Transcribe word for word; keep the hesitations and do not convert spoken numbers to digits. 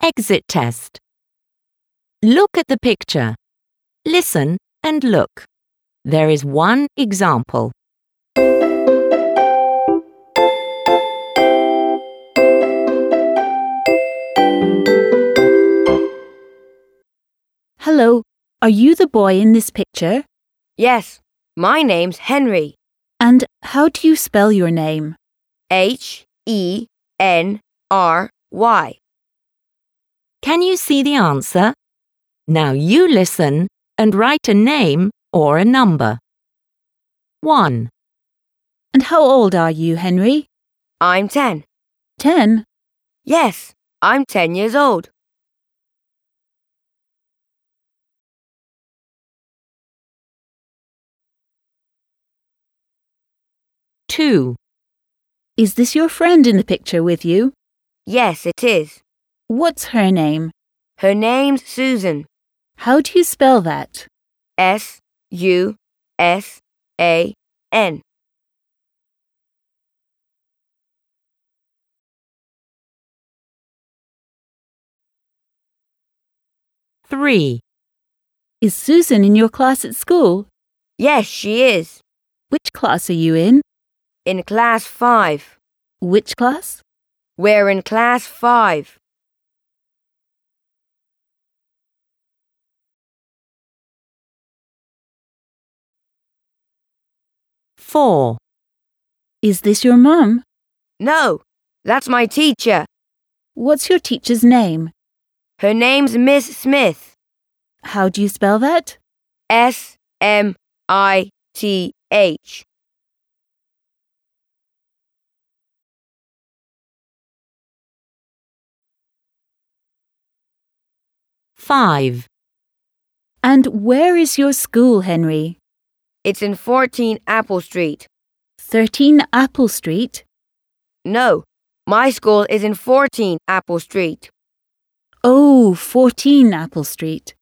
Exit test. Look at the picture. Listen and look. There is one example. Hello, are you the boy in this picture? Yes, my name's Henry. And how do you spell your name? H E N R Y. Can you see the answer? Now you listen and write a name or a number. one. And how old are you, Henry? I'm ten. Ten? Yes, I'm ten years old. two. Is this your friend in the picture with you? Yes, it is. What's her name? Her name's Susan. How do you spell that? S U S A N. three. Is Susan in your class at school? Yes, she is. Which class are you in? In class five. Which class? We're in class five. four. Is this your mum? No, that's my teacher. What's your teacher's name? Her name's Miss Smith. How do you spell that? S M I T H. five. And where is your school, Henry? It's in fourteen Apple Street. thirteen Apple Street? No, my school is in fourteen Apple Street. Oh, fourteen Apple Street.